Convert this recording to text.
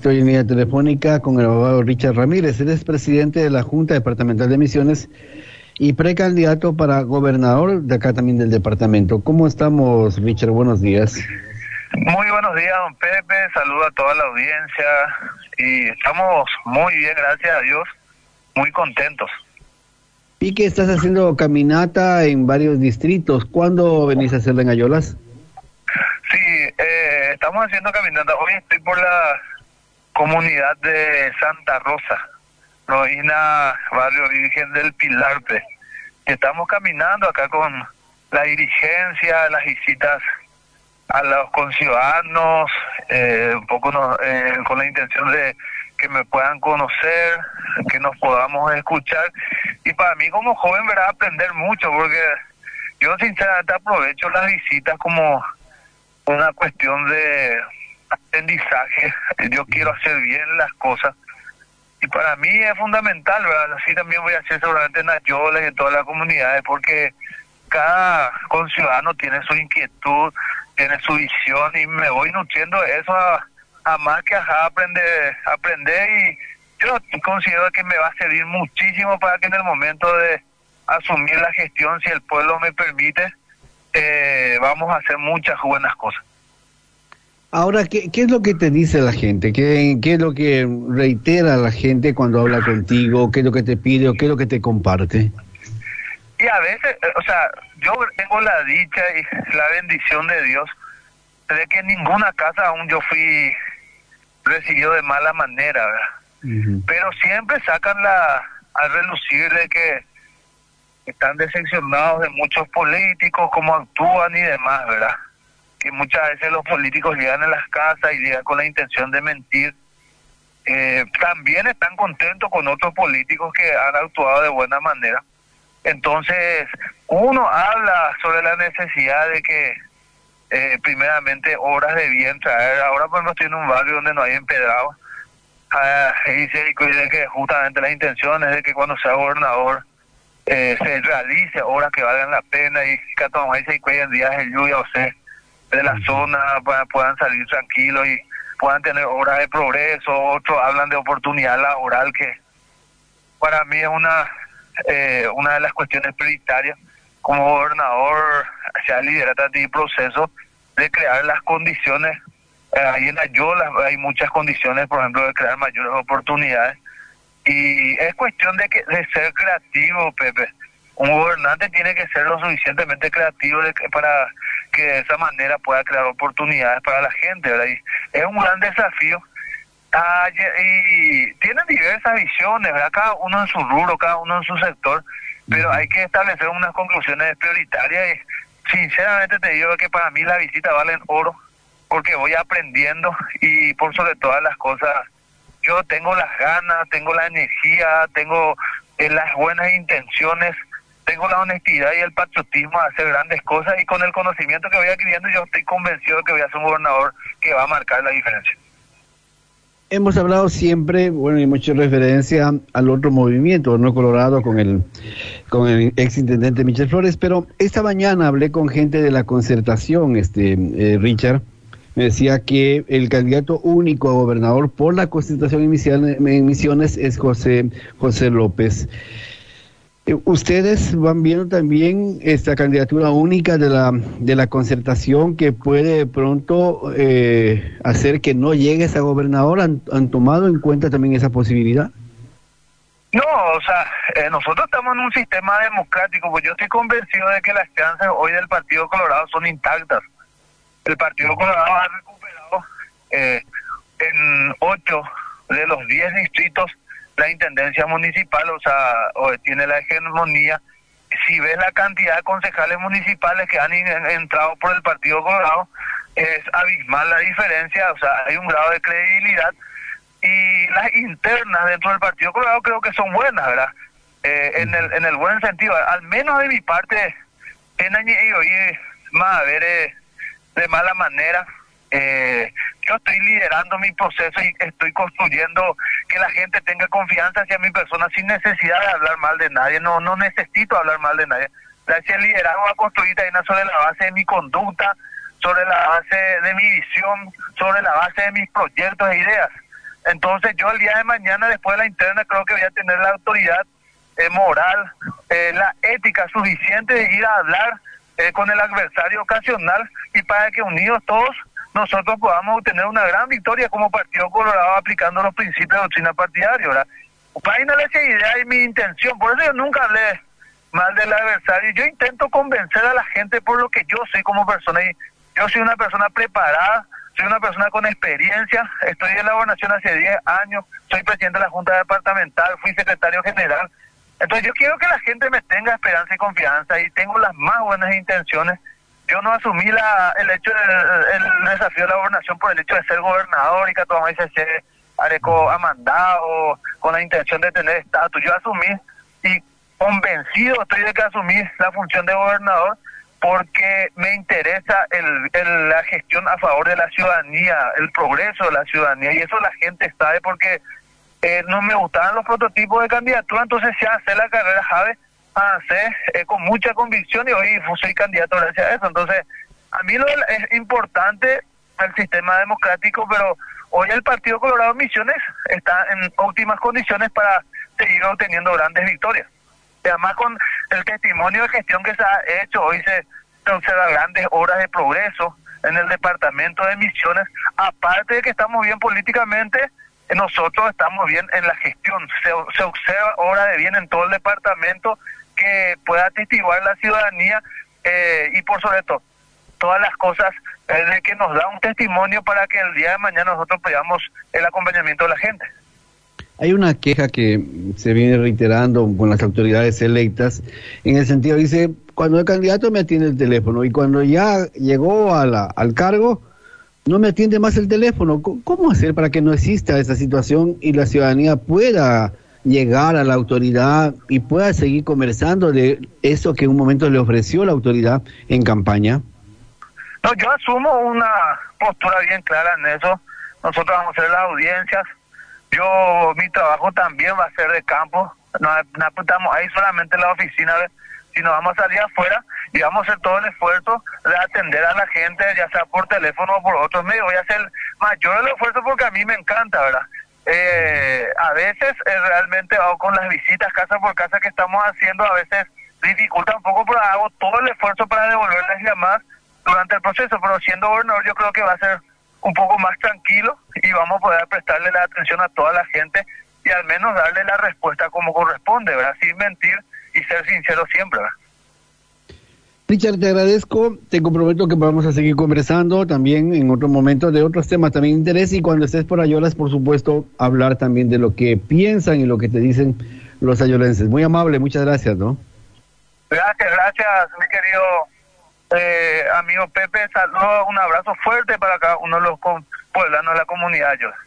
Estoy en línea telefónica con el abogado Richard Ramírez. Él es presidente de la Junta Departamental de Misiones y precandidato para gobernador de acá también del departamento. ¿Cómo estamos, Richard? Buenos días. Muy buenos días, don Pepe. Saludo a toda la audiencia y estamos muy bien, gracias a Dios, muy contentos. Vi que estás haciendo caminata en varios distritos. ¿Cuándo venís a hacerla en Ayolas? Sí, estamos haciendo caminata. Hoy estoy por la comunidad de Santa Rosa, Roina, barrio Virgen del Pilarpe. Estamos caminando acá con la dirigencia, las visitas a los conciudadanos, un poco con la intención de que me puedan conocer, que nos podamos escuchar. Y para mí como joven, ¿verdad?, aprender mucho, porque yo sinceramente aprovecho las visitas como una cuestión de aprendizaje. Yo quiero hacer bien las cosas y para mí es fundamental, ¿verdad? Así también voy a hacer seguramente en Ayolas y en todas las comunidades, porque cada conciudadano tiene su inquietud, tiene su visión y me voy nutriendo de eso a más que aprender y yo considero que me va a servir muchísimo para que en el momento de asumir la gestión, si el pueblo me permite, vamos a hacer muchas buenas cosas. Ahora, ¿qué es lo que te dice la gente? ¿Qué es lo que reitera la gente cuando habla contigo? ¿Qué es lo que te pide o qué es lo que te comparte? Y a veces, o sea, yo tengo la dicha y la bendición de Dios de que en ninguna casa aún yo fui recibido de mala manera, ¿verdad? Uh-huh. Pero siempre sacan a relucir de que están decepcionados de muchos políticos, cómo actúan y demás, ¿verdad? Que muchas veces los políticos llegan a las casas y llegan con la intención de mentir. También están contentos con otros políticos que han actuado de buena manera. Entonces, uno habla sobre la necesidad de que, primeramente, obras de bien traer. Ahora, por ejemplo, estoy en un barrio donde no hay empedrado. Y se dice que justamente la intención es de que cuando sea gobernador se realice obras que valgan la pena y que se cuiden días de lluvia, o sea, de la zona puedan salir tranquilos y puedan tener obras de progreso. Otros hablan de oportunidad laboral, que para mí es una de las cuestiones prioritarias. Como gobernador, se lidera el proceso de crear las condiciones. Ahí en Ayolas hay muchas condiciones, por ejemplo, de crear mayores oportunidades. Y es cuestión de ser creativo, Pepe. Un gobernante tiene que ser lo suficientemente creativo para que de esa manera pueda crear oportunidades para la gente, ¿verdad? Y es un gran desafío. Y tienen diversas visiones, ¿verdad? Cada uno en su rubro, cada uno en su sector, pero hay que establecer unas conclusiones prioritarias y sinceramente te digo que para mí la visita vale oro, porque voy aprendiendo y por sobre todas las cosas yo tengo las ganas, tengo la energía, tengo las buenas intenciones, tengo la honestidad y el patriotismo de hacer grandes cosas, y con el conocimiento que voy adquiriendo yo estoy convencido de que voy a ser un gobernador que va a marcar la diferencia. Hemos hablado siempre, bueno, y mucha referencia al otro movimiento, ¿no?, Colorado, con el exintendente Michel Flores, pero esta mañana hablé con gente de la concertación, Richard. Me decía que el candidato único a gobernador por la concertación en Misiones es José López. ¿Ustedes van viendo también esta candidatura única de la concertación que puede de pronto hacer que no llegues a gobernador? ¿Han tomado en cuenta también esa posibilidad? No, o sea, nosotros estamos en un sistema democrático, pues yo estoy convencido de que las chances hoy del Partido Colorado son intactas. El Partido Colorado ha recuperado en 8 de los 10 distritos la intendencia municipal, o sea, tiene la hegemonía. Si ves la cantidad de concejales municipales que han entrado por el Partido Colorado, es abismal la diferencia, o sea, hay un grado de credibilidad. Y las internas dentro del Partido Colorado creo que son buenas, ¿verdad? En el buen sentido, al menos de mi parte, en añadido y más a ver de mala manera. Yo estoy liderando mi proceso y estoy construyendo que la gente tenga confianza hacia mi persona sin necesidad de hablar mal de nadie. No necesito hablar mal de nadie. El liderazgo va a construir también sobre la base de mi conducta, sobre la base de mi visión, sobre la base de mis proyectos e ideas. Entonces yo el día de mañana, después de la interna, creo que voy a tener la autoridad moral, la ética suficiente de ir a hablar con el adversario ocasional, y para que unidos todos nosotros podamos obtener una gran victoria como Partido Colorado, aplicando los principios de doctrina partidaria, ¿verdad? Para no esa idea y mi intención, por eso yo nunca hablé mal del adversario. Yo intento convencer a la gente por lo que yo soy como persona, y yo soy una persona preparada, soy una persona con experiencia, estoy en la gobernación hace 10 años, soy presidente de la Junta Departamental, fui secretario general. Entonces yo quiero que la gente me tenga esperanza y confianza, y tengo las más buenas intenciones. Yo no asumí el hecho el desafío de la gobernación por el hecho de ser gobernador y que todo dice ser areco amandado con la intención de tener estatus. Yo asumí, y convencido estoy de que asumí la función de gobernador porque me interesa la gestión a favor de la ciudadanía, el progreso de la ciudadanía, y eso la gente sabe, porque no me gustaban los prototipos de candidatura. Entonces se hace la carrera Jave, hace con mucha convicción, y hoy soy candidato gracias a eso. Entonces a mí es importante el sistema democrático, pero hoy el Partido Colorado Misiones está en óptimas condiciones para seguir obteniendo grandes victorias. Y además con el testimonio de gestión que se ha hecho, hoy se observa grandes obras de progreso en el departamento de Misiones. Aparte de que estamos bien políticamente, nosotros estamos bien en la gestión. Se observa obra de bien en todo el departamento que pueda atestiguar la ciudadanía, y por sobre todo todas las cosas de que nos da un testimonio para que el día de mañana nosotros pedamos el acompañamiento de la gente. Hay una queja que se viene reiterando con las autoridades electas, en el sentido, dice, cuando el candidato me atiende el teléfono y cuando ya llegó al cargo, no me atiende más el teléfono. ¿Cómo hacer para que no exista esa situación y la ciudadanía pueda llegar a la autoridad y pueda seguir conversando de eso que en un momento le ofreció la autoridad en campaña? No, yo asumo una postura bien clara en eso. Nosotros vamos a hacer las audiencias. Mi trabajo también va a ser de campo. No apuntamos ahí solamente en la oficina, sino vamos a salir afuera y vamos a hacer todo el esfuerzo de atender a la gente, ya sea por teléfono o por otros medios. Voy a hacer mayor el esfuerzo porque a mí me encanta, ¿verdad? A veces realmente hago con las visitas casa por casa que estamos haciendo, a veces dificulta un poco, pero hago todo el esfuerzo para devolver las llamadas durante el proceso. Pero siendo gobernador yo creo que va a ser un poco más tranquilo y vamos a poder prestarle la atención a toda la gente y al menos darle la respuesta como corresponde, ¿verdad? Sin mentir y ser sincero siempre, ¿verdad? Richard, te agradezco, te comprometo que vamos a seguir conversando también en otro momento de otros temas también de interés, y cuando estés por Ayolas, por supuesto, hablar también de lo que piensan y lo que te dicen los ayolenses. Muy amable, muchas gracias, ¿no? Gracias, mi querido amigo Pepe. Saludos, un abrazo fuerte para cada uno de los pueblanos de la comunidad Ayolas.